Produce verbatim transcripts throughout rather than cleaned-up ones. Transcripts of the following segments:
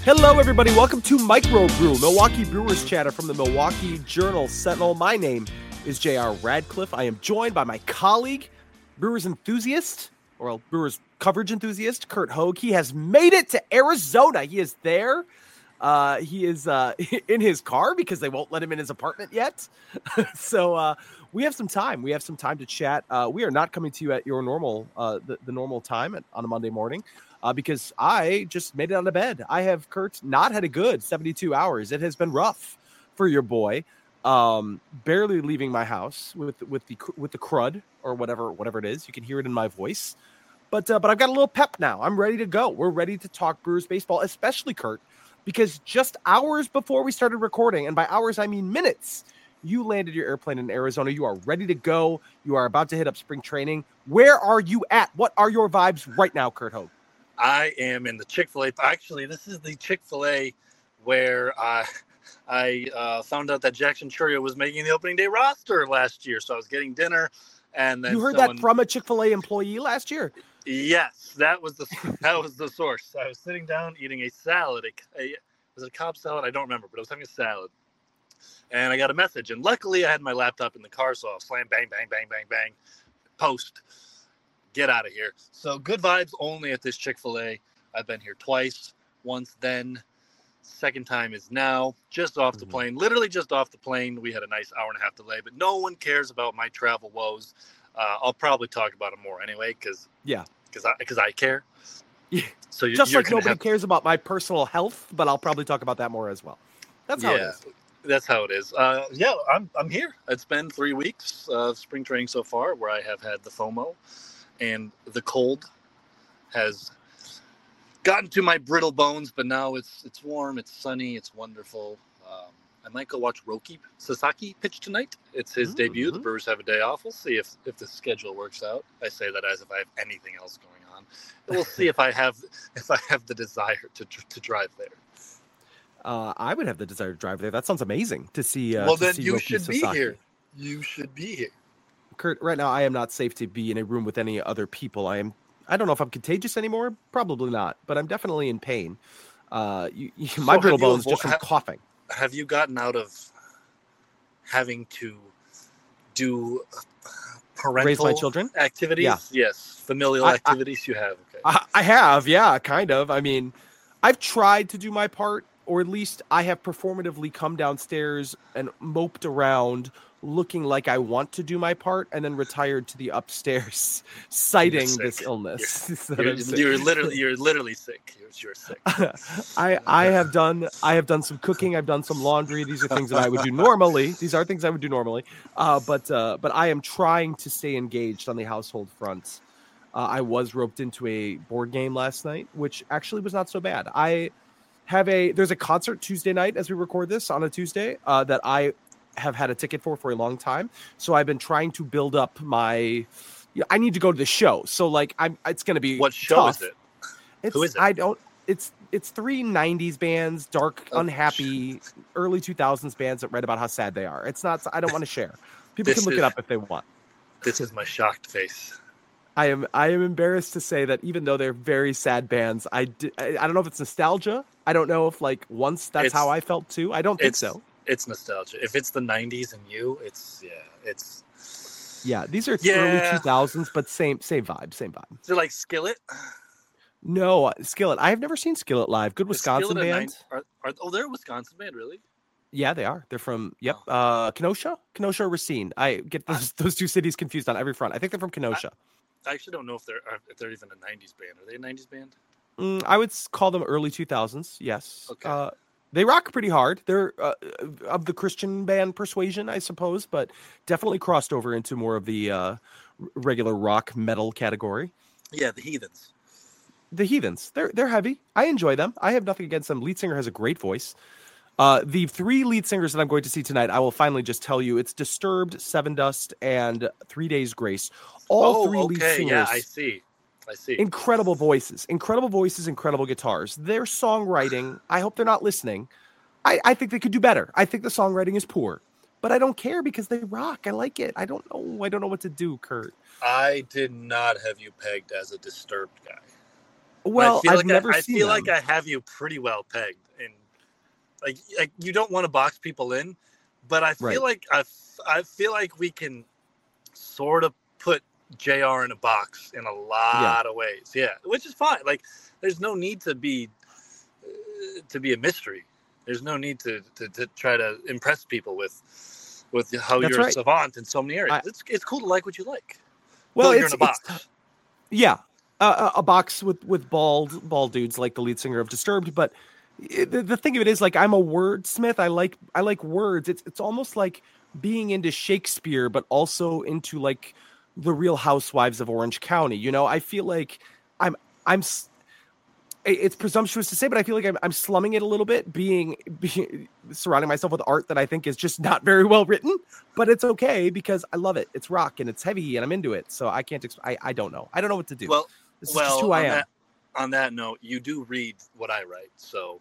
Hello, everybody. Welcome to Micro Brew, Milwaukee Brewers Chatter from the Milwaukee Journal Sentinel. My name is J R Radcliffe. I am joined by my colleague, Brewers enthusiast, or Brewers coverage enthusiast, Curt Hogue. He has made it to Arizona. He is there. Uh, he is uh, in his car because they won't let him in his apartment yet. so uh, we have some time. We have some time to chat. Uh, we are not coming to you at your normal, uh, the, the normal time at, on a Monday morning. Uh, because I just made it out of bed. I have, Curt, not had a good seventy-two hours. It has been rough for your boy. Um, barely leaving my house with with the with the crud or whatever whatever it is. You can hear it in my voice. But uh, but I've got a little pep now. I'm ready to go. We're ready to talk Brewers baseball, especially, Curt, because just hours before we started recording, and by hours I mean minutes, you landed your airplane in Arizona. You are ready to go. You are about to hit up spring training. Where are you at? What are your vibes right now, Curt Hogue? I am in the Chick-fil-A. Actually, this is the Chick-fil-A where I, I uh, found out that Jackson Chourio was making the opening day roster last year. So I was getting dinner, and then you heard someone, that from a Chick-fil-A employee last year. Yes, that was the that was the source. I was sitting down eating a salad. A, a, was it a Cobb salad? I don't remember, but I was having a salad, and I got a message. And luckily, I had my laptop in the car, so I'll slam, bang, bang, bang, bang, bang, post. Get out of here. So good vibes only at this Chick-fil-A. I've been here twice, once then. Second time is now, just off the plane, literally just off the plane. We had a nice hour and a half delay, but no one cares about my travel woes. Uh, I'll probably talk about them more anyway, because yeah, because I, because I care. Yeah. So you're, just you're like nobody have... cares about my personal health, but I'll probably talk about that more as well. That's how yeah, it is. That's how it is. Uh, yeah, I'm I'm here. It's been three weeks of spring training so far, where I have had the FOMO. And the cold has gotten to my brittle bones, but now it's it's warm, it's sunny, it's wonderful. Um, I might go watch Roki Sasaki pitch tonight. It's his mm-hmm. debut. The Brewers have a day off. We'll see if, if the schedule works out. I say that as if I have anything else going on. We'll see if I have if I have the desire to to drive there. Uh, I would have the desire to drive there. That sounds amazing to see. Uh, well, to then see you Roki should Sasaki. be here. You should be here. Curt, right now I am not safe to be in a room with any other people. I am. I don't know if I'm contagious anymore. Probably not, but I'm definitely in pain. Uh, you, you, my so brittle bones avo- just from ha- coughing. Have you gotten out of having to do parental raise my children activities? Yeah. Yes, familial I, activities. I, you have. Okay. I, I have. Yeah, kind of. I mean, I've tried to do my part, or at least I have performatively come downstairs and moped around looking like I want to do my part, and then retired to the upstairs citing this illness. You're, you're, you're literally you're literally sick. You're, you're sick. I I have done I have done some cooking. I've done some laundry. These are things that I would do normally. These are things I would do normally. Uh, but uh, but I am trying to stay engaged on the household front. Uh, I was roped into a board game last night, which actually was not so bad. I have a there's a concert Tuesday night as we record this on a Tuesday uh, that I have had a ticket for for a long time. So I've been trying to build up my, I need to go to the show. So like I'm, it's going to be What show tough. is it? It's, Who is it? I don't, it's, it's three nineties bands, dark, oh, unhappy, early two thousands bands that write about how sad they are. It's not, I don't want to share. People can look is, it up if they want. This is my shocked face. I am, I am embarrassed to say that even though they're very sad bands, I, di- I, I don't know if it's nostalgia. I don't know if like once that's it's, how I felt too. I don't think so. It's nostalgia. If it's the nineties and you, it's yeah, it's yeah. These are yeah. early two thousands, but same same vibe, same vibe. They're like Skillet. No, Skillet. I have never seen Skillet live. Good Wisconsin band. Nine, are, are, oh, they're a Wisconsin band, really? Yeah, they are. They're from yep, oh. uh, Kenosha, Kenosha or Racine. I get those those two cities confused on every front. I think they're from Kenosha. I, I actually don't know if they're if they're even a nineties band. Are they a nineties band? Mm, I would call them early two thousands. Yes. Okay. Uh, They rock pretty hard. They're uh, of the Christian band Persuasion, I suppose, but definitely crossed over into more of the uh, regular rock metal category. Yeah, the Heathens. The Heathens. They're they're heavy. I enjoy them. I have nothing against them. Lead singer has a great voice. Uh, the three lead singers that I'm going to see tonight, I will finally just tell you, it's Disturbed, Seven Dust, and Three Days Grace. All oh, three okay. lead singers. Yeah, I see. I see. Incredible voices, incredible voices, incredible guitars. Their songwriting, I hope they're not listening. I, I think they could do better. I think the songwriting is poor, but I don't care because they rock. I like it. I don't know. I don't know what to do, Curt. I did not have you pegged as a Disturbed guy. Well, I feel I've like never I, I seen feel them. like I have you pretty well pegged, and like like you don't want to box people in, but I feel Right. like I, I feel like we can sort of put J R in a box in a lot Yeah. of ways. Yeah, which is fine. Like there's no need to be uh, to be a mystery. There's no need to, to, to try to impress people with with how That's you're a right. savant in so many areas. I, It's it's cool to like what you like. well, Though you're it's in a it's box. yeah, uh, a a box with with bald bald dudes like the lead singer of Disturbed. But it, the, the thing of it is, like, I'm a wordsmith. I like I like words. It's it's almost like being into Shakespeare, but also into like the Real Housewives of Orange County. You know, I feel like I'm I'm. s- it- It's presumptuous to say, but I feel like I'm, I'm slumming it a little bit, being, being surrounding myself with art that I think is just not very well written. But it's okay because I love it. It's rock and it's heavy and I'm into it. So I can't. Exp- I I don't know. I don't know what to do. Well, This is just well, who I on am. that on that note, you do read what I write, so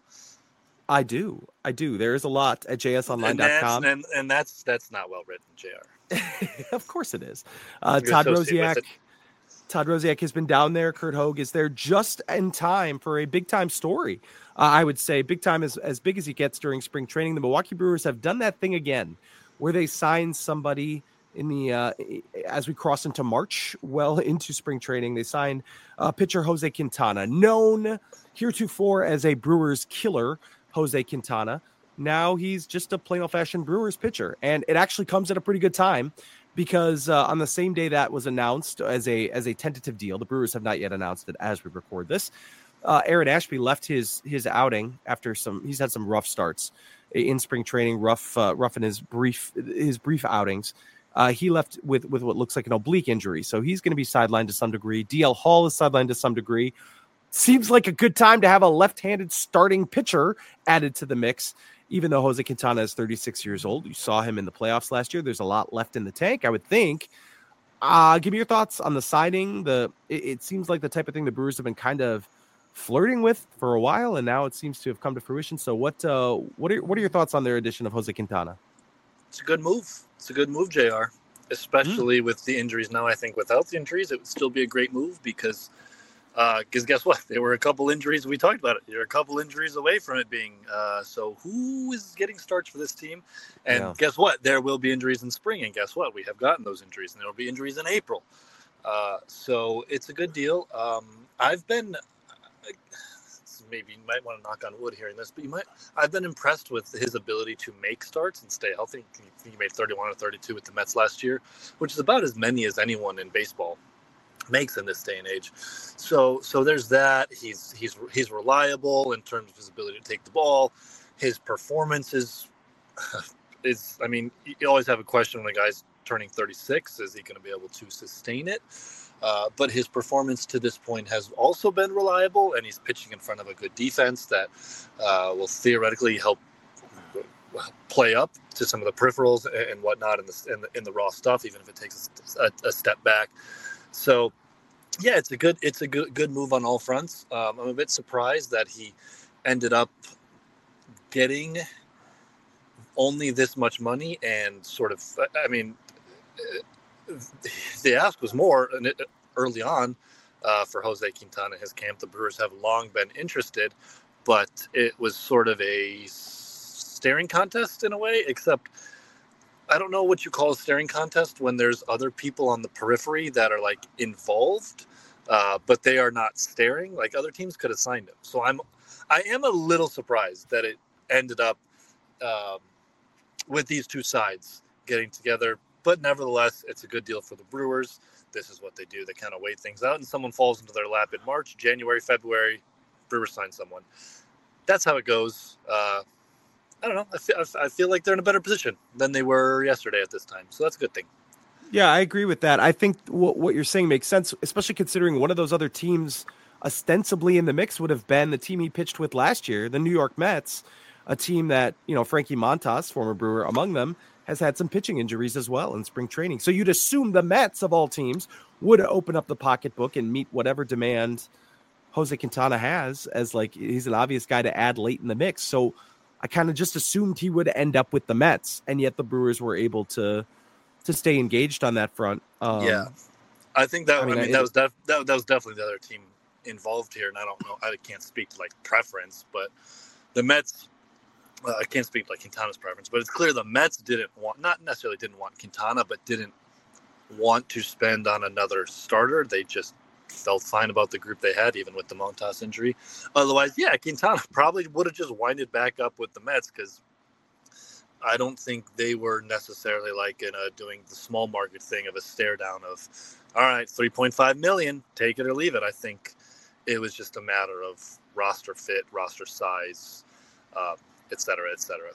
I do. I do. There is a lot at j s online and dot that's com. and, and that's that's not well written, J R. Of course it is. Uh, You Todd associate with Rosiak. it. Todd Rosiak has been down there. Kurt Hogue is there just in time for a big time story. Uh, I would say big time is as big as he gets during spring training. The Milwaukee Brewers have done that thing again where they sign somebody in the uh, as we cross into March, well into spring training. They signed uh, pitcher Jose Quintana, known heretofore as a Brewers killer, Jose Quintana. Now he's just a plain old fashioned Brewers pitcher, and it actually comes at a pretty good time because uh, on the same day that was announced as a as a tentative deal, the Brewers have not yet announced it as we record this. Uh, Aaron Ashby left his his outing after some. He's had some rough starts in spring training, rough uh, rough in his brief his brief outings. Uh, he left with with what looks like an oblique injury, so he's going to be sidelined to some degree. D L Hall is sidelined to some degree. Seems like a good time to have a left-handed starting pitcher added to the mix. Even though Jose Quintana is thirty-six years old, you saw him in the playoffs last year. There's a lot left in the tank, I would think. Uh, give me your thoughts on the signing. The it, it seems like the type of thing the Brewers have been kind of flirting with for a while, and now it seems to have come to fruition. So, what uh, what are what are your thoughts on their addition of Jose Quintana? It's a good move. It's a good move, J R. Especially mm. with the injuries now. I think without the injuries, it would still be a great move because. Because uh, guess what? There were a couple injuries. We talked about it. There were a couple injuries away from it being. Uh, so who is getting starts for this team? And yeah. guess what? There will be injuries in spring. And guess what? We have gotten those injuries. And there will be injuries in April. Uh, so it's a good deal. Um, I've been. Uh, maybe you might want to knock on wood hearing this, but you might. I've been impressed with his ability to make starts and stay healthy. He made thirty-one or thirty-two with the Mets last year, which is about as many as anyone in baseball makes in this day and age. So so there's that. He's he's he's reliable in terms of his ability to take the ball. His performance is is I mean, you always have a question when a guy's turning thirty-six, is he going to be able to sustain it? Uh, but his performance to this point has also been reliable, and he's pitching in front of a good defense that uh, will theoretically help play up to some of the peripherals and whatnot in the in the, in the raw stuff, even if it takes a, a step back. So, yeah, it's a good it's a good good move on all fronts. Um, I'm a bit surprised that he ended up getting only this much money and sort of. I mean, the ask was more early on uh, for Jose Quintana. His camp, the Brewers have long been interested, but it was sort of a staring contest in a way, except. I don't know what you call a staring contest when there's other people on the periphery that are like involved, uh, but they are not staring. Like other teams could have signed him. So I'm, I am a little surprised that it ended up um, with these two sides getting together. But nevertheless, it's a good deal for the Brewers. This is what they do. They kind of wait things out, and someone falls into their lap in March, January, February. Brewers sign someone. That's how it goes. Uh, I don't know. I feel, I feel like they're in a better position than they were yesterday at this time. So that's a good thing. Yeah, I agree with that. I think what, what you're saying makes sense, especially considering one of those other teams ostensibly in the mix would have been the team he pitched with last year, the New York Mets, a team that, you know, Frankie Montas, former Brewer among them, has had some pitching injuries as well in spring training. So you'd assume the Mets, of all teams, would open up the pocketbook and meet whatever demand Jose Quintana has as, like, he's an obvious guy to add late in the mix. So I kind of just assumed he would end up with the Mets, and yet the Brewers were able to to stay engaged on that front. Um, yeah, I think that I mean, I mean it, that was def- that, that was definitely the other team involved here, and I don't know, I can't speak to like preference, but the Mets, uh, I can't speak to like Quintana's preference, but it's clear the Mets didn't want, not necessarily didn't want Quintana, but didn't want to spend on another starter. They just felt fine about the group they had, even with the Montas injury. Otherwise, yeah, Quintana probably would have just winded back up with the Mets, because I don't think they were necessarily like in a doing the small market thing of a stare down of, all right, three point five million, take it or leave it. I think it was just a matter of roster fit, roster size, uh, et cetera, et cetera.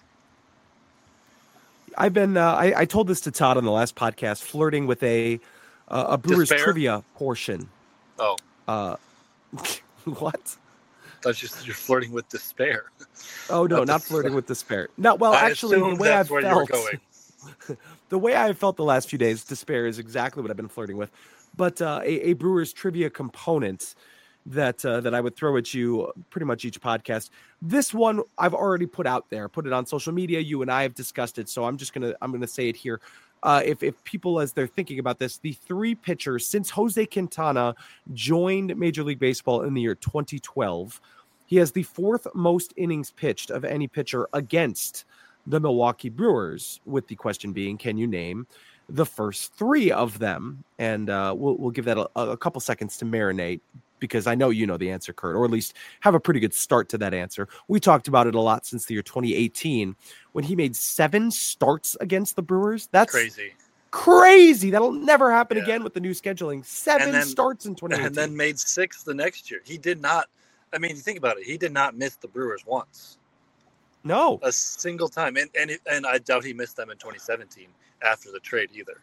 I've been, uh, I, I told this to Todd on the last podcast, flirting with a, uh, a Brewers Despair? trivia portion. Oh, uh, what? I thought you said you're flirting with despair. Oh no, not, not flirting with despair. No, well, I actually, the way I've where felt, you were going. the way I've felt the last few days, despair is exactly what I've been flirting with. But uh, a, a Brewers trivia component that uh, that I would throw at you pretty much each podcast. This one I've already put out there, put it on social media. You and I have discussed it, so I'm just gonna I'm gonna say it here. Uh, if if people, as they're thinking about this, the three pitchers since Jose Quintana joined Major League Baseball in the year twenty twelve, he has the fourth most innings pitched of any pitcher against the Milwaukee Brewers, with the question being, can you name the first three of them? And uh, we'll we'll give that a, a couple seconds to marinate, because I know you know the answer, Kurt, or at least have a pretty good start to that answer. We talked about it a lot since the year twenty eighteen, when he made seven starts against the Brewers. That's crazy. Crazy. That'll never happen Yeah. again with the new scheduling. Seven then, starts in twenty eighteen. And then made six the next year. He did not, I mean, think about it. He did not miss the Brewers once. No. A single time. And and, it, and I doubt he missed them in twenty seventeen after the trade either.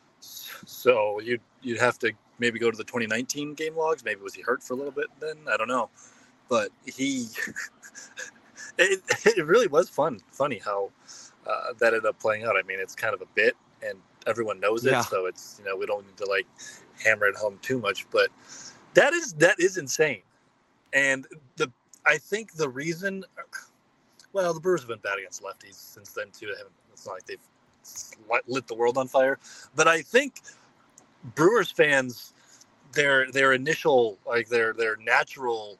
So you'd, you'd have to maybe go to the twenty nineteen game logs. Maybe was he hurt for a little bit then? I don't know. But he, it, it really was fun, funny how uh, that ended up playing out. I mean, it's kind of a bit, and everyone knows it. Yeah. So it's, you know, we don't need to like hammer it home too much, but that is, that is insane. And the, I think the reason, well, the Brewers have been bad against lefties since then too. They haven't, it's not like they've lit the world on fire, but I think Brewers fans, their their initial, like their their natural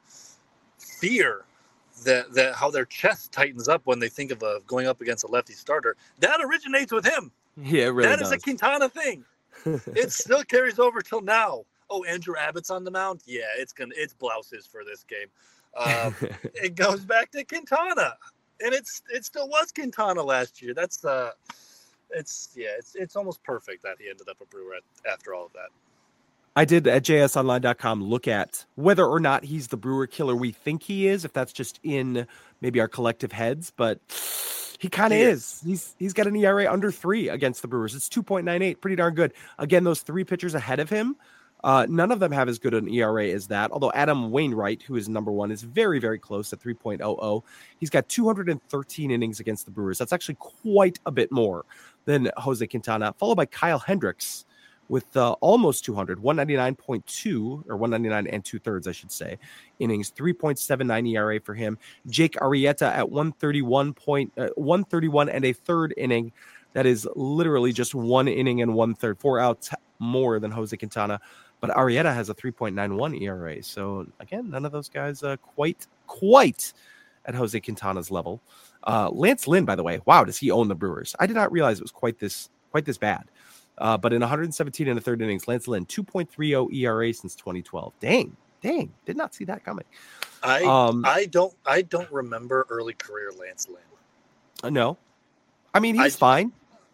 fear that that how their chest tightens up when they think of a, going up against a lefty starter, that originates with him. Yeah, it really that does. is a Quintana thing. It still carries over till now. Oh, Andrew Abbott's on the mound. Yeah, it's gonna it's blouses for this game. Um, it goes back to Quintana, and it's it still was Quintana last year. That's uh It's yeah, it's it's almost perfect that he ended up a Brewer at, after all of that. I did at j s online dot com look at whether or not he's the Brewer killer we think he is, if that's just in maybe our collective heads, but he kind of is. is. He's he's got an E R A under three against the Brewers. It's two point nine eight, pretty darn good. Again, those three pitchers ahead of him, uh, none of them have as good an E R A as that. Although Adam Wainwright, who is number one, is very, very close at three point oh oh. He's got two hundred thirteen innings against the Brewers. That's actually quite a bit more than Jose Quintana, followed by Kyle Hendricks with uh, almost two hundred, one ninety-nine point two, or one ninety-nine and two thirds, I should say, innings, three point seven nine E R A for him. Jake Arrieta at one thirty-one point, uh, one thirty-one and a third inning. That is literally just one inning and one third, four outs more than Jose Quintana. But Arrieta has a three point nine one E R A. So again, none of those guys uh, quite, quite at Jose Quintana's level. Uh, Lance Lynn, by the way, wow, does he own the Brewers? I did not realize it was quite this, quite this bad. Uh, but in one hundred seventeen and a third innings, Lance Lynn, two point three oh E R A since twenty twelve. Dang, dang, did not see that coming. I um, I don't I don't remember early career Lance Lynn. Uh, no, I mean he's I, fine.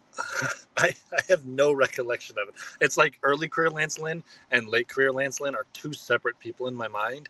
I, I have no recollection of it. It's like early career Lance Lynn and late career Lance Lynn are two separate people in my mind.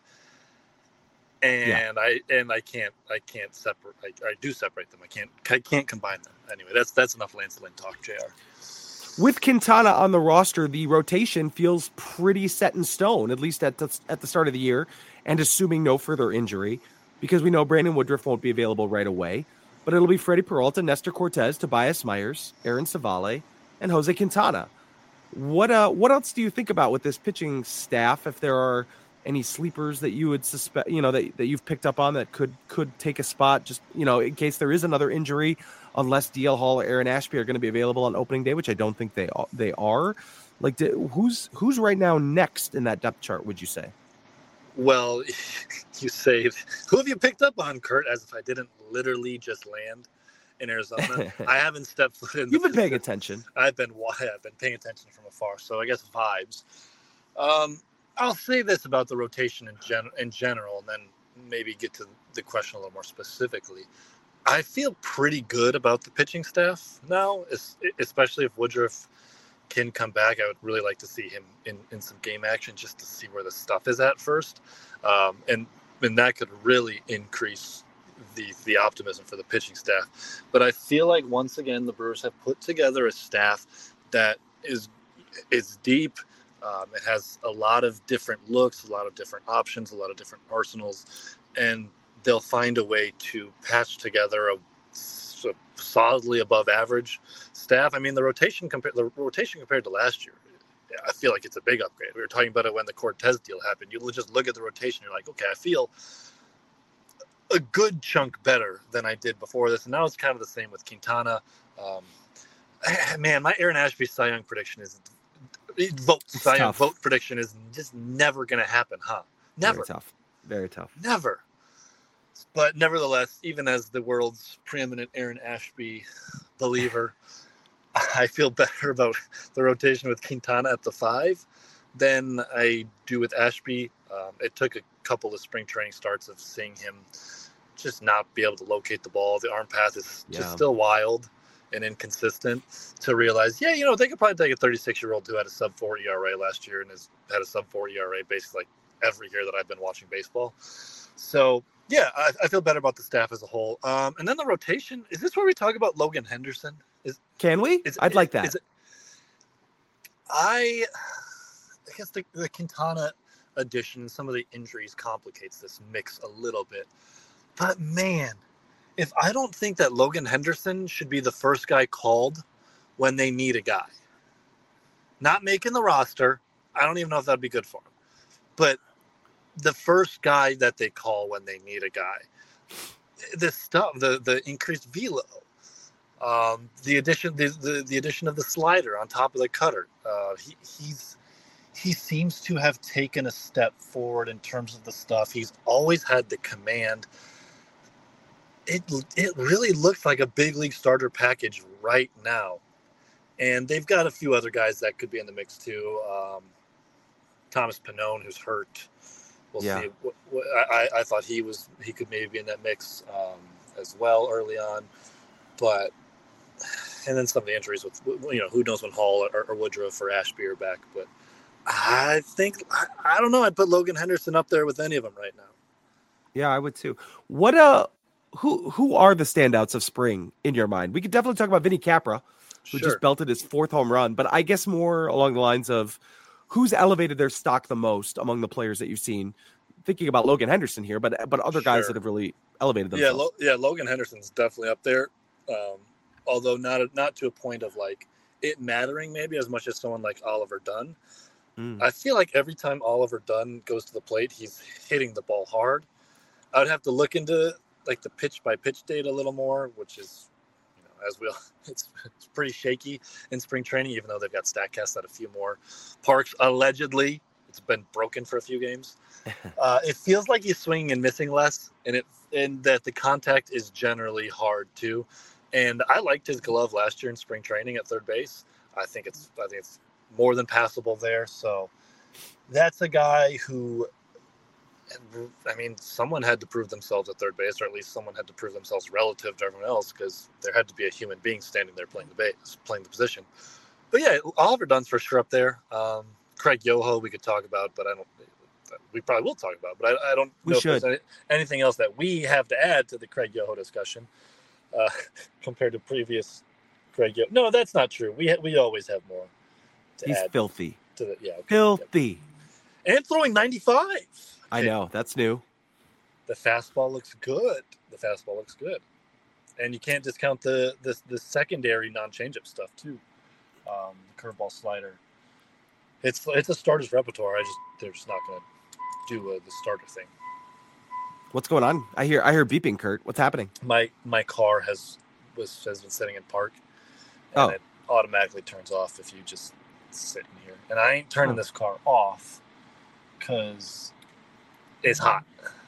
And yeah. I and I can't I can't separate I, I do separate them. I can't I can't combine them. Anyway, that's that's enough Lance Lynn talk, J R. With Quintana on the roster, the rotation feels pretty set in stone, at least at the, at the start of the year, and assuming no further injury, because we know Brandon Woodruff won't be available right away. But it'll be Freddie Peralta, Nestor Cortez, Tobias Myers, Aaron Savale, and Jose Quintana. What uh, what else do you think about with this pitching staff? If there are any sleepers that you would suspect, you know, that, that you've picked up on that could could take a spot, just, you know, in case there is another injury, unless D L Hall or Aaron Ashby are going to be available on opening day, which I don't think they are, they are. Like, who's who's right now next in that depth chart, would you say? Well, you say, who have you picked up on, Kurt? As if I didn't literally just land in Arizona. I haven't stepped foot in. You've the been paying Pacific. attention. I've been I've been paying attention from afar, so I guess vibes. Um, I'll say this about the rotation in gen in general, and then maybe get to the question a little more specifically. I feel pretty good about the pitching staff now, especially if Woodruff can come back. I would really like to see him in, in some game action just to see where the stuff is at first. Um, and, and that could really increase the the optimism for the pitching staff. But I feel like, once again, the Brewers have put together a staff that is is deep. Um, it has a lot of different looks, a lot of different options, a lot of different arsenals, and they'll find a way to patch together a solidly above average staff. I mean, the rotation compared the rotation compared to last year, I feel like it's a big upgrade. We were talking about it when the Cortez deal happened. You just look at the rotation, you're like, okay, I feel a good chunk better than I did before this. And now it's kind of the same with Quintana. Um, man, my Aaron Ashby Cy Young prediction is vote Cy Young vote prediction is just never going to happen, huh? Never. Very tough. Very tough. Never. But nevertheless, even as the world's preeminent Aaron Ashby believer, I feel better about the rotation with Quintana at the five than I do with Ashby. Um, it took a couple of spring training starts of seeing him just not be able to locate the ball. The arm path is just Yeah. still wild and inconsistent to realize, yeah, you know, they could probably take a thirty-six-year-old who had a sub four E R A last year and has had a sub four E R A basically like every year that I've been watching baseball. So, yeah, I, I feel better about the staff as a whole. Um, and then the rotation, is this where we talk about Logan Henderson? Is Can we? is, I'd is, like that. Is it, I, I guess the, the Quintana addition, some of the injuries complicates this mix a little bit. But, man, if I don't think that Logan Henderson should be the first guy called when they need a guy. Not making the roster. I don't even know if that'd be good for him. But the first guy that they call when they need a guy. The stuff, the, the increased velo, um, the addition, the, the, the addition of the slider on top of the cutter. Uh, he, he's he seems to have taken a step forward in terms of the stuff. He's always had the command. It it really looks like a big league starter package right now, and they've got a few other guys that could be in the mix too. Um, Thomas Pannone, who's hurt. We'll Yeah. see. I, I thought he was he could maybe be in that mix um, as well early on, but and then some of the injuries with you know who knows when Hall or, or Woodruff or Ashby are back. But I think I, I don't know. I'd put Logan Henderson up there with any of them right now. Yeah, I would too. What uh, who who are the standouts of spring in your mind? We could definitely talk about Vinny Capra, who Sure. just belted his fourth home run, but I guess more along the lines of who's elevated their stock the most among the players that you've seen. Thinking about Logan Henderson here, but but other guys Sure. that have really elevated Yeah, themselves. Lo- yeah, Logan Henderson's definitely up there, um, although not not to a point of like it mattering maybe as much as someone like Oliver Dunn. Mm. I feel like every time Oliver Dunn goes to the plate, he's hitting the ball hard. I would have to look into like the pitch by pitch data a little more, which is, you know, as we all, it's it's pretty shaky in spring training, even though they've got StatCast at a few more parks. Allegedly, it's been broken for a few games. Uh, it feels like he's swinging and missing less, and it and that the contact is generally hard too. And I liked his glove last year in spring training at third base. I think it's I think it's more than passable there. So that's a guy who, I mean, someone had to prove themselves at third base, or at least someone had to prove themselves relative to everyone else, because there had to be a human being standing there playing the base, playing the position. But yeah, Oliver Dunn's for sure up there. Um, Craig Yoho we could talk about, but I don't. We probably will talk about, but I, I don't We know if should. there's any, anything else that we have to add to the Craig Yoho discussion uh, compared to previous Craig Yoho. No, that's not true. We ha- we always have more to He's add filthy. to the yeah. Okay. Filthy. And throwing ninety-five. I Okay. know. That's new. The fastball looks good. The fastball looks good, and you can't discount the the, the secondary non-changeup stuff too. Um, the curveball, slider. It's it's a starter's repertoire. I just they're just not going to do a, the starter thing. What's going on? I hear I hear beeping, Kurt. What's happening? My my car has was has been sitting in park, and Oh. it automatically turns off if you just sit in here. And I ain't turning Oh. this car off because is hot.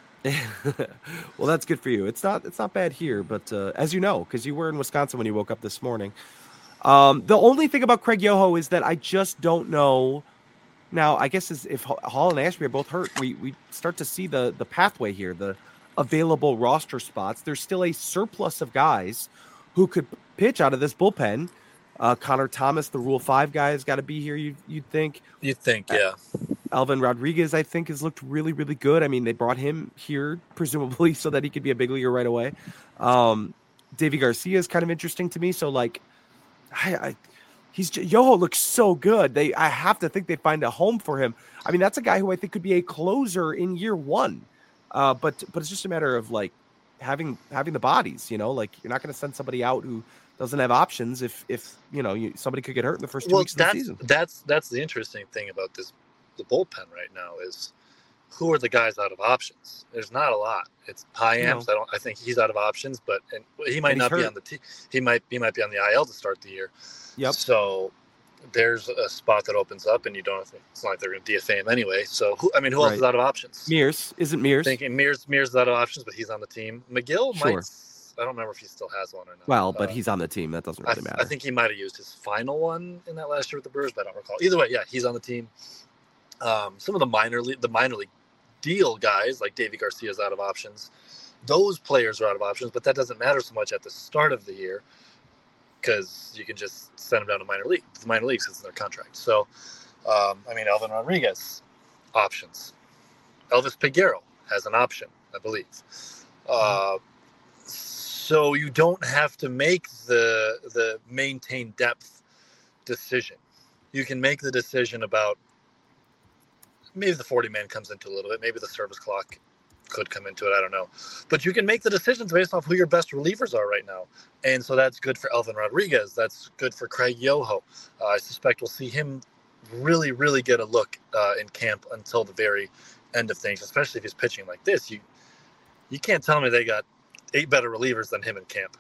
Well, that's good for you. It's not it's not bad here, but uh, as you know, because you were in Wisconsin when you woke up this morning. Um, the only thing about Craig Yoho is that I just don't know. Now, I guess is if Hall and Ashby are both hurt, we we start to see the the pathway here, the available roster spots. There's still a surplus of guys who could pitch out of this bullpen. Uh, Connor Thomas, the Rule Five guy, has got to be here. You you'd think. You'd think, yeah. Elvin Rodriguez, I think, has looked really, really good. I mean, they brought him here presumably so that he could be a big leaguer right away. Um, Davy Garcia is kind of interesting to me. So, like, I, I he's Yoho looks so good. They, I have to think they find a home for him. I mean, that's a guy who I think could be a closer in year one. Uh, but but it's just a matter of like having having the bodies. You know, like you're not going to send somebody out who doesn't have options if if you know you, somebody could get hurt in the first two well, weeks of that's, the season. That's that's the interesting thing about this. The bullpen right now is who are the guys out of options? There's not a lot. It's Hyams. No. I don't. I think he's out of options, but and he might not hurt. be on the team. He might he might be on the I L to start the year. Yep. So there's a spot that opens up, and you don't. It's not like they're going to D F A him anyway. So who, I mean, who right. else is out of options? Mears isn't Mears. Thinking Mears Mears is out of options, but he's on the team. McGill sure. might. I don't remember if he still has one or not. Well, but uh, he's on the team. That doesn't really I, matter. I think he might have used his final one in that last year with the Brewers, but I don't recall. Either way, yeah, he's on the team. Um, some of the minor league, the minor league deal guys like Davy Garcia is out of options. Those players are out of options, but that doesn't matter so much at the start of the year because you can just send them down to minor league, the minor leagues because it's in their contract. So, um, I mean, Elvin Rodriguez options. Elvis Peguero has an option, I believe. Uh, so you don't have to make the the maintain depth decision. You can make the decision about maybe the forty man comes into a little bit. Maybe the service clock could come into it. I don't know. But you can make the decisions based off who your best relievers are right now. And so that's good for Elvin Rodriguez. That's good for Craig Yoho. Uh, I suspect we'll see him really, really get a look uh, in camp until the very end of things, especially if he's pitching like this. You you can't tell me they got eight better relievers than him in camp.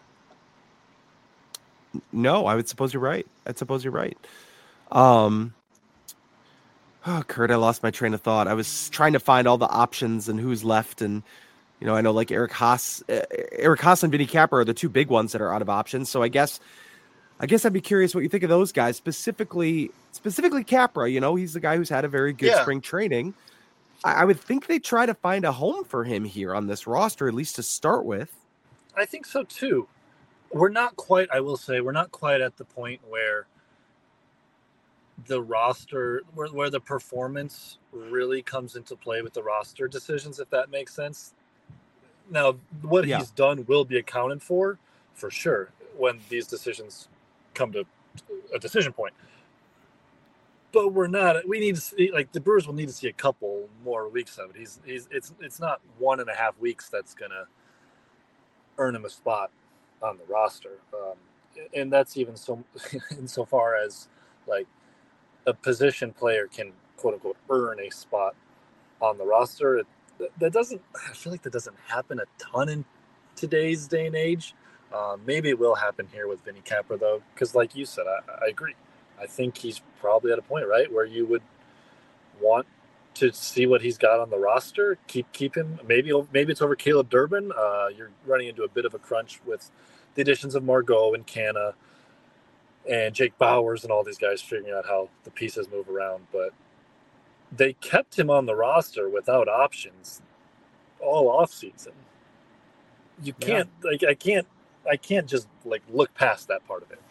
No, I would suppose you're right. I'd suppose you're right. Um, oh, Kurt, I lost my train of thought. I was trying to find all the options and who's left. And, you know, I know like Eric Haas, uh, Eric Haas and Vinny Capra are the two big ones that are out of options. So I guess, I guess I'd be curious what you think of those guys, specifically, specifically Capra. You know, he's the guy who's had a very good yeah. spring training. I, I would think they try to find a home for him here on this roster, at least to start with. I think so too. We're not quite, I will say, we're not quite at the point where the roster, where, where the performance really comes into play with the roster decisions, if that makes sense. Now, what yeah. he's done will be accounted for, for sure, when these decisions come to a decision point. But we're not, we need to see, like, the Brewers will need to see a couple more weeks of it. He's, he's, it's, it's not one and a half weeks that's going to earn him a spot on the roster. Um, and that's even so, insofar as, like, a position player can, quote unquote, earn a spot on the roster. It, that doesn't, I feel like that doesn't happen a ton in today's day and age. Uh, maybe it will happen here with Vinny Capra, though, because like you said, I, I agree. I think he's probably at a point, right, where you would want to see what he's got on the roster, keep keep him. Maybe maybe it's over Caleb Durbin. Uh, you're running into a bit of a crunch with the additions of Margot and Canna and Jake Bowers and all these guys figuring out how the pieces move around. But they kept him on the roster without options all offseason. You can't, yeah. like, I can't, I can't just, like, look past that part of it.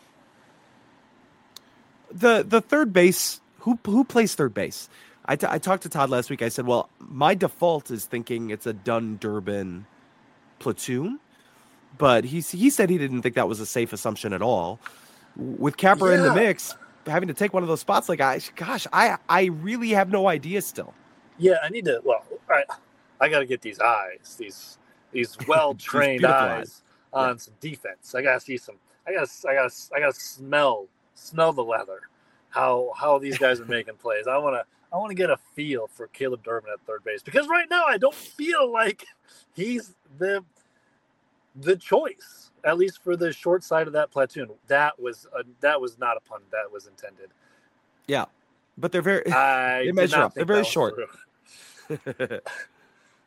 The the third base, who who plays third base? I, t- I talked to Todd last week. I said, well, my default is thinking it's a Dunn Durbin platoon. But he, he said he didn't think that was a safe assumption at all. With Capra yeah. in the mix, having to take one of those spots, like, I, gosh, I, I really have no idea still. Yeah, I need to, well, I, I got to get these eyes, these these well-trained eyes on yeah. some defense. I got to see some, I got to, I got to, I got to smell, smell the leather, how, how these guys are making plays. I want to, I want to get a feel for Caleb Durbin at third base because right now I don't feel like he's the, the choice. At least for the short side of that platoon, that was a, that was not a pun. That was intended. Yeah, but they're very. I they measure up. They're very short.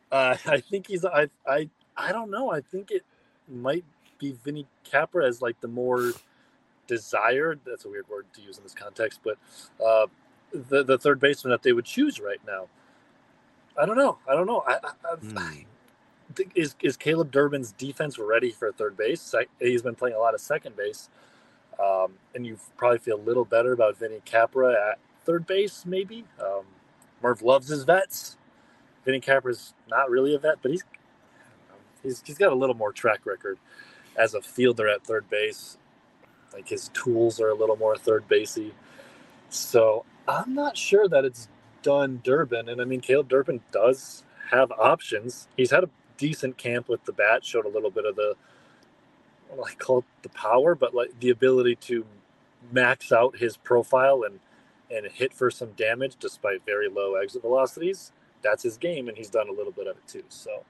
Uh, I think he's. I. I. I don't know. I think it might be Vinny Capra as like the more desired. That's a weird word to use in this context, but uh, the the third baseman that they would choose right now. I don't know. I don't know. I, I, Mm. I think is is Caleb Durbin's defense ready for third base? He's been playing a lot of second base, um, and you probably feel a little better about Vinny Capra at third base, maybe. Um, Merv loves his vets. Vinny Capra's not really a vet, but he's he's he's got a little more track record as a fielder at third base. Like his tools are a little more third basey. So I'm not sure that it's done Durbin. And I mean, Caleb Durbin does have options. He's had a decent camp with the bat, showed a little bit of the, what do I call it, the power, but like the ability to max out his profile and, and hit for some damage despite very low exit velocities. That's his game, and he's done a little bit of it too. So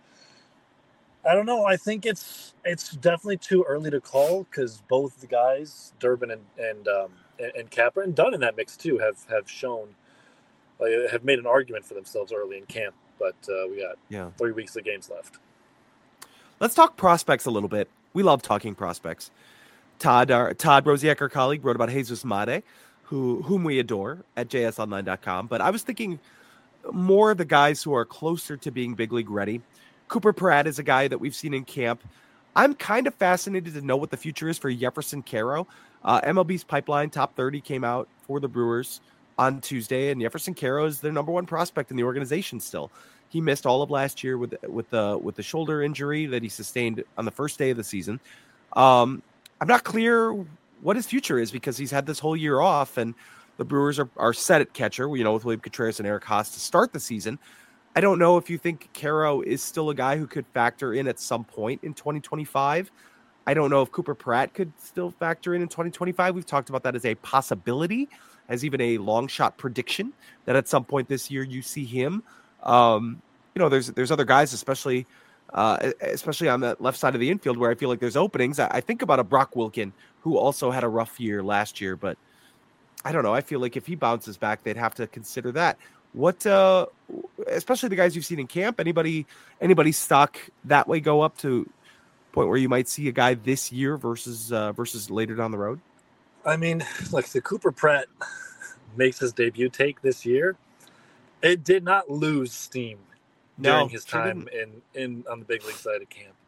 I don't know. I think it's it's definitely too early to call because both the guys, Durbin and and um, and, and Capra, and Dunn in that mix too, have have shown like, have made an argument for themselves early in camp. But uh, we got Yeah. three weeks of games left. Let's talk prospects a little bit. We love talking prospects. Todd, our Todd Rosiak, our colleague, wrote about Jesus Made, who whom we adore at j s online dot com. But I was thinking more of the guys who are closer to being big league ready. Cooper Pratt is a guy that we've seen in camp. I'm kind of fascinated to know what the future is for Jefferson Caro. Uh, M L B's Pipeline Top thirty came out for the Brewers on Tuesday, and Jefferson Caro is their number one prospect in the organization still. He missed all of last year with with the with the shoulder injury that he sustained on the first day of the season. Um, I'm not clear what his future is because he's had this whole year off, and the Brewers are, are set at catcher, you know, with William Contreras and Eric Haas to start the season. I don't know if you think Caro is still a guy who could factor in at some point in twenty twenty-five. I don't know if Cooper Pratt could still factor in in twenty twenty-five. We've talked about that as a possibility, as even a long shot prediction that at some point this year you see him. Um, you know, there's there's other guys, especially uh, especially on the left side of the infield, where I feel like there's openings. I, I think about a Brock Wilkin, who also had a rough year last year, but I don't know. I feel like if he bounces back, they'd have to consider that. What, uh, especially the guys you've seen in camp, anybody, anybody stock that way go up to a point where you might see a guy this year versus, uh, versus later down the road? I mean, like the Cooper Pratt makes his debut take this year. It did not lose steam during No, his sure time in, in on the big league side of camp.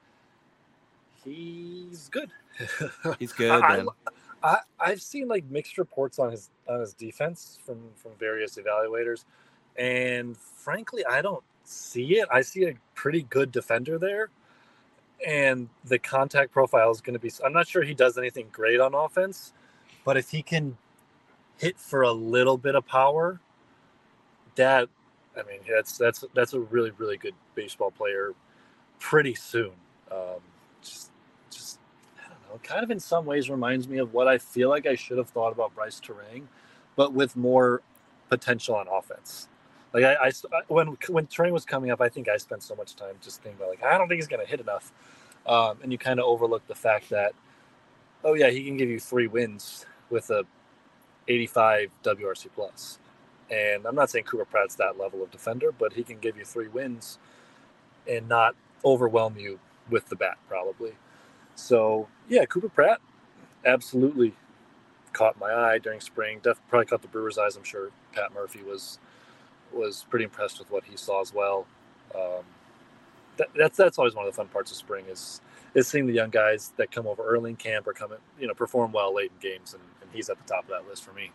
He's good. He's good, I, man. I, I've seen like mixed reports on his on his defense from, from various evaluators, and frankly, I don't see it. I see a pretty good defender there, and the contact profile is going to be. I'm not sure he does anything great on offense, but if he can hit for a little bit of power, that I mean, that's that's that's a really really good baseball player. Pretty soon, um, just just I don't know. Kind of in some ways reminds me of what I feel like I should have thought about Bryce Terang, but with more potential on offense. Like I, I when when Terang was coming up, I think I spent so much time just thinking about like I don't think he's going to hit enough, um, and you kind of overlook the fact that oh yeah, he can give you three wins with a eighty-five W R C plus. And I'm not saying Cooper Pratt's that level of defender, but he can give you three wins and not overwhelm you with the bat, probably. So, yeah, Cooper Pratt absolutely caught my eye during spring. Definitely probably caught the Brewers' eyes. I'm sure Pat Murphy was was pretty impressed with what he saw as well. Um, that, that's that's always one of the fun parts of spring is is seeing the young guys that come over early in camp or come in, you know, perform well late in games, and, and he's at the top of that list for me.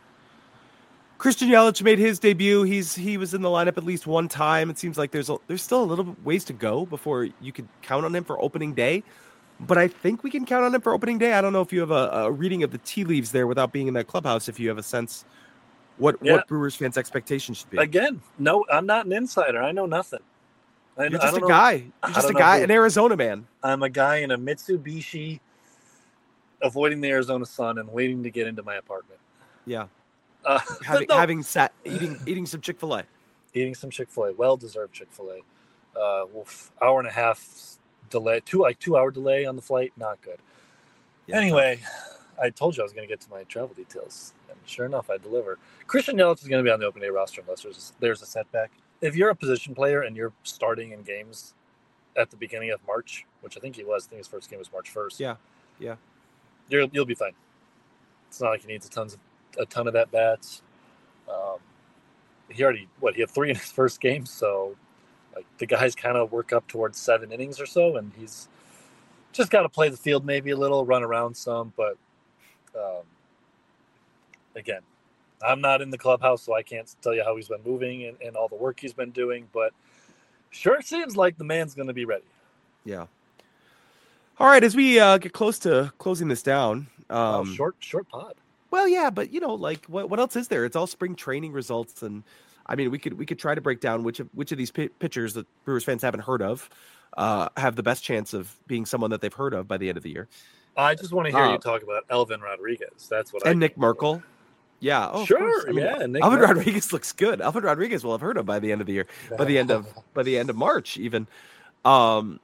Christian Yelich made his debut. He's he was in the lineup at least one time. It seems like there's a, there's still a little ways to go before you could count on him for opening day. But I think we can count on him for opening day. I don't know if you have a, a reading of the tea leaves there without being in that clubhouse. If you have a sense what Yeah. what Brewers fans' expectations should be. Again, no, I'm not an insider. I know nothing. I, You're I just a don't know- guy. You're I just a don't know guy, who- an Arizona man. I'm a guy in a Mitsubishi, avoiding the Arizona sun and waiting to get into my apartment. Yeah, Uh, having no, having sat eating eating some Chick-fil-A. eating some Chick-fil-A, well-deserved Chick-fil-A. Uh, oof, hour and a half delay, two like two hour delay on the flight, not good. Yeah. Anyway, I told you I was going to get to my travel details, and sure enough, I deliver. Christian Yelich is going to be on the opening day roster unless there's there's a setback. if you're a position player and you're starting in games at the beginning of March, which I think he was, I think his first game was March first. Yeah, yeah. You're, you'll be fine. It's not like he needs a tons of a ton of at bats. Um, he already what he had three in his first game, so like the guys kind of work up towards seven innings or so, and he's just got to play the field maybe a little, run around some. But um, again, I'm not in the clubhouse, so I can't tell you how he's been moving and, and all the work he's been doing. But sure seems like the man's going to be ready. Yeah. All right, as we uh, get close to closing this down. Um, wow, short, short pod. Well, yeah, but you know, like what what else is there? It's all spring training results, and I mean, we could we could try to break down which of which of these p- pitchers that Brewers fans haven't heard of uh, have the best chance of being someone that they've heard of by the end of the year. I just want to hear uh, you talk about Elvin Rodriguez. That's what. And I Nick Merkel. Yeah, oh, sure. I mean, yeah, Nick Elvin Merkel. Rodriguez looks good. Elvin Rodriguez will have heard of by the end of the year, by the end of by the end of March, even. Um,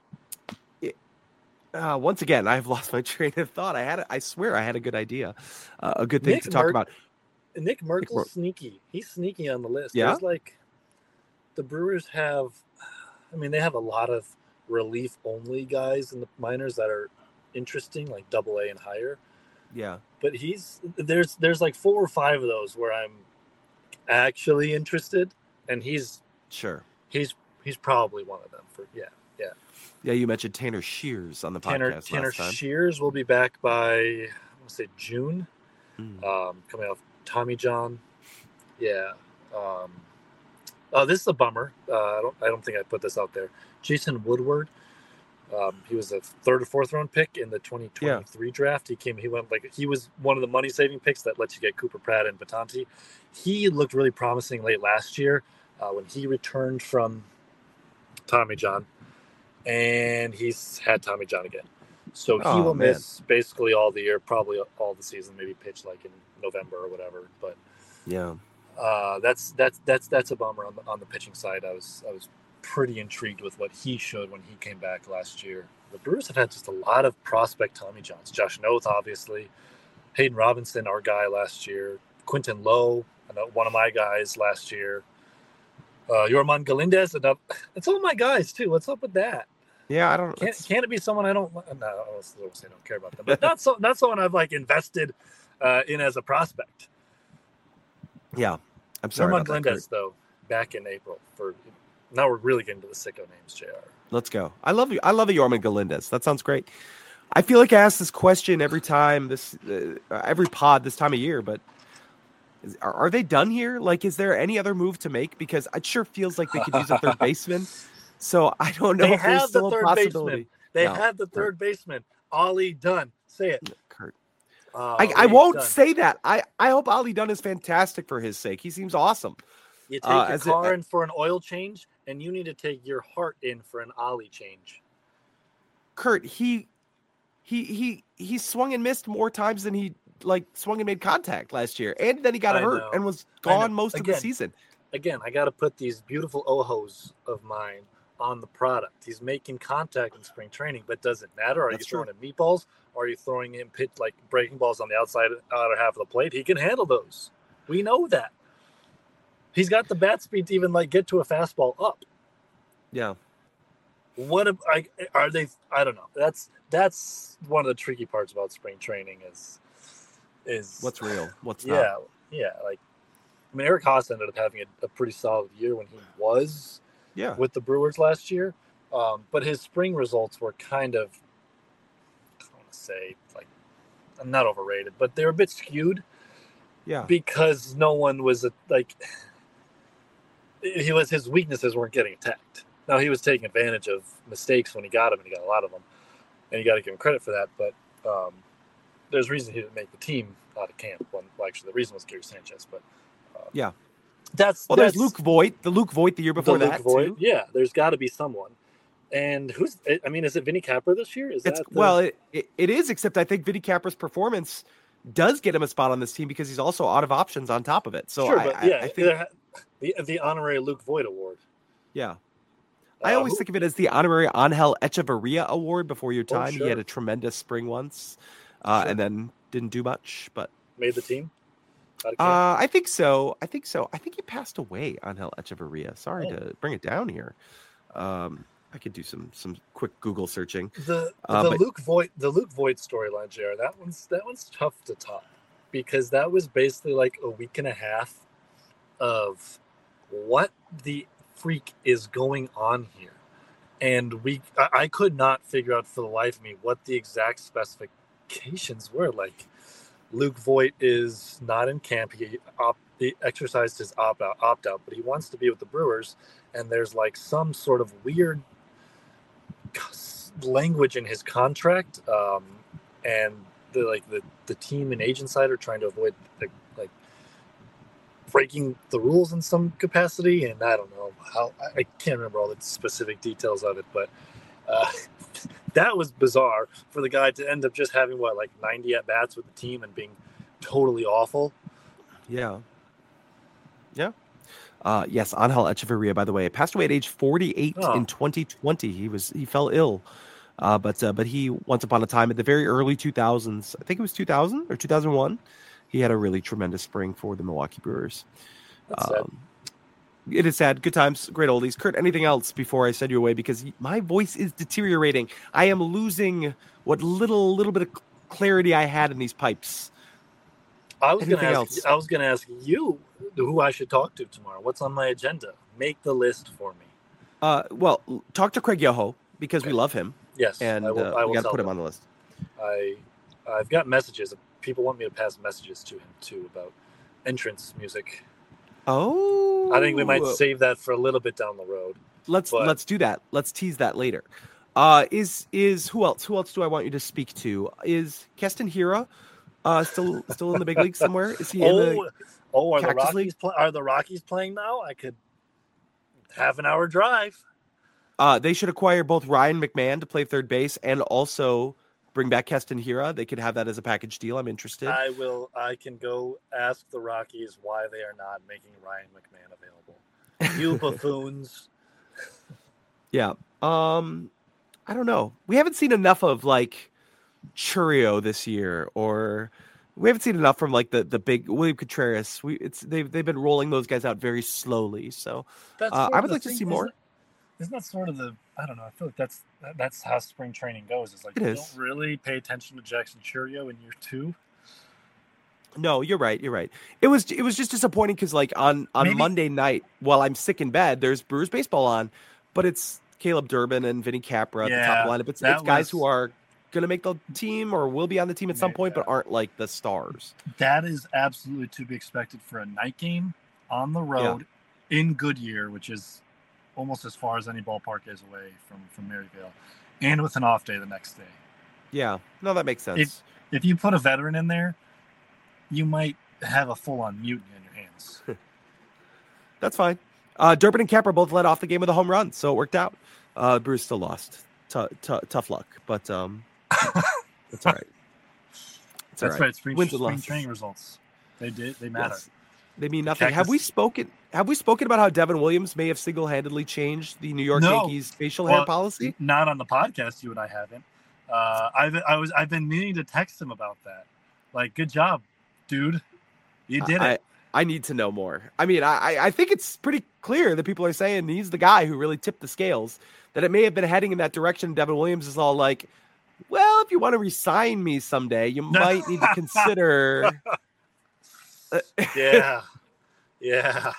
Uh, once again, I've lost my train of thought. I had, a, I swear, I had a good idea, uh, a good thing Nick to talk Mer- about. Nick Merkel's Mer- sneaky. He's sneaky on the list. Yeah? There's like the Brewers have. I mean, they have a lot of relief-only guys in the minors that are interesting, like Double A and higher. Yeah, but he's there's there's like four or five of those where I'm actually interested, and he's sure. He's he's probably one of them. For yeah, yeah. Yeah, you mentioned Tanner Shears on the Tanner, podcast Tanner last time. Shears will be back by, I want to say June, Mm. um, coming off Tommy John. Yeah. Um, oh, this is a bummer. Uh, I don't I don't think I put this out there. Jason Woodward. Um, he was a third or fourth round pick in the twenty twenty-three yeah. draft. He came. He went like he was one of the money saving picks that lets you get Cooper Pratt and Batanti. He looked really promising late last year uh, when he returned from Tommy John. And he's had Tommy John again. So he oh, will man. miss basically all the year, probably all the season, maybe pitch like in November or whatever. But yeah, uh, that's that's that's that's a bummer on the on the pitching side. I was I was pretty intrigued with what he showed when he came back last year. The Brewers have had just a lot of prospect Tommy Johns. Josh Noth, obviously. Hayden Robinson, our guy last year. Quinton Lowe, one of my guys last year. Uh, Yorman Galindez, and up. It's all my guys too. What's up with that? Yeah, I don't. Can't, can't it be someone I don't? No, I don't say I don't care about them, but not so. Not someone I've like invested uh, in as a prospect. Yeah, I'm sorry. Yorman Galindez, though, back in April. For now, we're really getting to the sicko names, J R. Let's go. I love you. I love a Yorman Galindez. That sounds great. I feel like I ask this question every time this, uh, every pod this time of year, but. Is, are, are they done here? Like, is there any other move to make? Because it sure feels like they could use a third baseman. So I don't know they if there's have still the a third possibility. Baseman. They no, have the third Kurt. baseman, Ollie Dunn. Say it, Kurt. Uh, I, I won't Dunn. say that. I, I hope Ollie Dunn is fantastic for his sake. He seems awesome. You take uh, your as car it, in for an oil change, and you need to take your heart in for an Ollie change. Kurt, he he he he swung and missed more times than he like swung and made contact last year, and then he got I hurt know. and was gone most Again, of the season. Again, I got to put these beautiful ojos of mine on the product. He's making contact in spring training, but does it matter? Are That's you throwing true. him meatballs? Or are you throwing him pitch like breaking balls on the outside outer half of the plate? He can handle those. We know that. He's got the bat speed to even like get to a fastball up. Yeah. What I, are they? I don't know. That's that's one of the tricky parts about spring training is is What's real? What's yeah, not? yeah. Like, I mean, Eric Haas ended up having a, a pretty solid year when he was Yeah. with the Brewers last year, um, but his spring results were kind of, I don't want to say like, I'm not overrated, but they were a bit skewed. Yeah. Because no one was a, like, he was his weaknesses weren't getting attacked. Now he was taking advantage of mistakes when he got them, and he got a lot of them, and you got to give him credit for that. But um, there's a reason he didn't make the team out of camp. When, well, actually, the reason was Gary Sanchez. But uh, yeah, that's well. that's, There's Luke Voigt, the Luke Voigt the year before the that Luke Voigt. too. Yeah, there's got to be someone. And who's? I mean, is it Vinny Capra this year? Is It's that the... well, it, it it is. Except I think Vinny Capra's performance does get him a spot on this team because he's also out of options on top of it. So sure, I, but yeah, I, I think the the honorary Luke Voigt award. yeah. Uh, I always who, think of it as the honorary Angel Echeverria Award before your time. Oh, sure. He had a tremendous spring once, uh, Sure. and then didn't do much. But made the team. Out of camp? Uh, I think so. I think so. I think he passed away, Angel Echeverria. Sorry Oh. to bring it down here. Um, I could do some some quick Google searching. The Uh, the but- Luke Voigt the Luke Voigt storyline, J R, that one's that one's tough to top because that was basically like a week and a half of what the freak is going on here, and we I, I could not figure out for the life of me what the exact specifications were. Like, Luke Voigt is not in camp. He op, he exercised his opt out opt out, but he wants to be with the Brewers, and there's like some sort of weird language in his contract, um, and the like the, the team and agent side are trying to avoid like, like breaking the rules in some capacity, and I don't know how I, I can't remember all the specific details of it, but uh, that was bizarre for the guy to end up just having what like ninety at bats with the team and being totally awful. Yeah. Yeah. Uh, yes, Angel Echeverria, by the way, passed away at age forty-eight Oh. in twenty twenty. He was he fell ill, uh, but uh, but he once upon a time at the very early two thousands, I think it was two thousand or two thousand one, he had a really tremendous spring for the Milwaukee Brewers. That's sad. Um, it is sad. Good times, great oldies. Kurt, anything else before I send you away? Because my voice is deteriorating. I am losing what little little bit of clarity I had in these pipes. I was gonna Anything ask. else? I was gonna ask you who I should talk to tomorrow. What's on my agenda? Make the list for me. Uh, well, talk to Craig Yoho because Okay. we love him, Yes, and I will. uh, I we will got to tell put him them. on the list. I I've got messages. People want me to pass messages to him too about entrance music. Oh, I think we might save that for a little bit down the road. Let's but- let's do that. Let's tease that later. Uh, is is who else? Who else do I want you to speak to? Is Keston Hira uh, still still in the big league somewhere? Is he in Oh, the? oh, are the Cactus Rockies League? pl- are the Rockies playing now? I could half an hour drive. Uh, they should acquire both Ryan McMahon to play third base and also bring back Keston Hira. They could have that as a package deal. I'm interested. I will. I can go ask the Rockies why they are not making Ryan McMahon available. You buffoons. Yeah. Um, I don't know. We haven't seen enough of like Churio this year, or we haven't seen enough from like the the big William Contreras. We it's they've they've been rolling those guys out very slowly. So That's Uh, sort I of would the like to thing, see isn't more. it? Isn't that sort of the? I don't know. I feel like that's that- that's how spring training goes. It's like It you is. don't really pay attention to Jackson Churio in year two. no, you're right. You're right. It was it was just disappointing because like on on Maybe- Monday night while I'm sick in bed, there's Brewers baseball on, but it's Caleb Durbin and Vinny Capra at the top Yeah, of the lineup. It's, that it's guys who was- are going to make the team or will be on the team at some Yeah. point, but aren't like the stars. That is absolutely to be expected for a night game on the road in Goodyear, which is almost as far as any ballpark is away from from Maryvale, and with an off day the next day. Yeah, no, that makes sense. If you put a veteran in there, you might have a full-on mutant in your hands. That's fine. Uh, Durbin and Capra both led off the game with a home run, so it worked out. Uh, Brewers still lost. T- t- tough luck, but um, it's all right. It's all That's right. Spring, Wins and spring losses. training results. They did. They matter. Yes. They mean nothing. Have Cactus- we spoken? Have we spoken about how Devin Williams may have single-handedly changed the New York No. Yankees facial hair Well, policy? Not on the podcast. You and I haven't. Uh, I've I was I've been meaning to text him about that. Like, good job, dude. You did I, it. I need to know more. I mean, I, I- I think it's pretty clear that people are saying he's the guy who really tipped the scales, that it may have been heading in that direction. Devin Williams is all like, well, if you want to resign me someday, you might need to consider. Yeah. Yeah.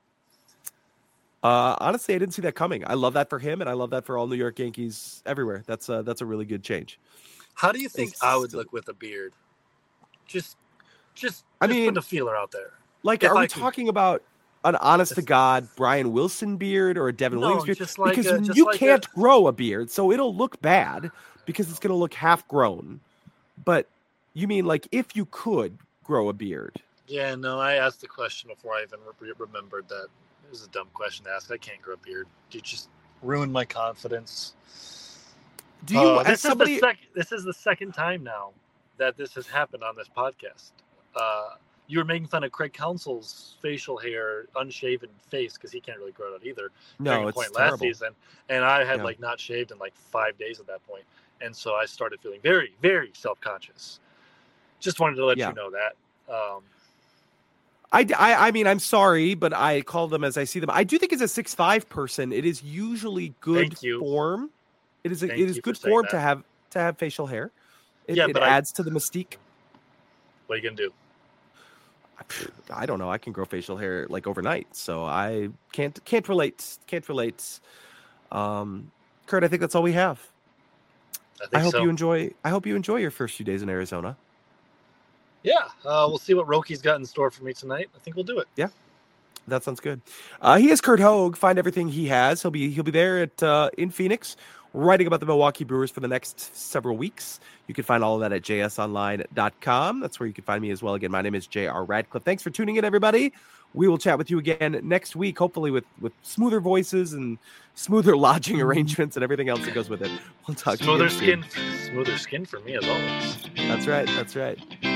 Uh, honestly, I didn't see that coming. I love that for him, and I love that for all New York Yankees everywhere. That's a, that's a really good change. How do you think It's I would still- look with a beard? Just, just, I just mean- put a feeler out there. Like, If are I we could- talking about an honest to God Brian Wilson beard or a Devin No, Williams beard? just like because a- just you like can't a- grow a beard, so it'll look bad because it's going to look half grown. But you mean like if you could grow a beard? Yeah, no, I asked the question before I even re- remembered that. It was a dumb question to ask. I can't grow a beard. You just ruined my confidence. Do you, Uh, as this somebody, is the sec- This is the second time now that this has happened on this podcast. Uh, you were making fun of Craig Counsell's facial hair, unshaven face, because he can't really grow it out either. during no, a it's point terrible. last season, and I had Yeah. like not shaved in like five days at that point, and so I started feeling very, very self conscious. Just wanted to let Yeah. you know that. Um, I, I, I mean, I'm sorry, but I call them as I see them. I do think as a six five person, it is usually good Thank you. form. It is a, Thank it is you good for saying form that. to have to have facial hair. It, Yeah, it but I- adds to the mystique. What are you gonna do? I don't know. I can grow facial hair like overnight, so I can't can't relate. Can't relate. Um, Kurt, I think that's all we have. I think I hope so. you enjoy. I hope you enjoy your first few days in Arizona. Yeah, uh, we'll see what Roki's got in store for me tonight. I think we'll do it. Yeah, that sounds good. Uh, he is Kurt Hogue. Find everything he has. He'll be he'll be there at uh, in Phoenix, writing about the Milwaukee Brewers for the next several weeks. You can find all of that at j s online dot com. That's where you can find me as well. Again, my name is J R Radcliffe. Thanks for tuning in, everybody. We will chat with you again next week, hopefully with with smoother voices and smoother lodging arrangements and everything else that goes with it. We'll talk Smoother to you again skin, smoother skin for me as always. soon. That's right. That's right.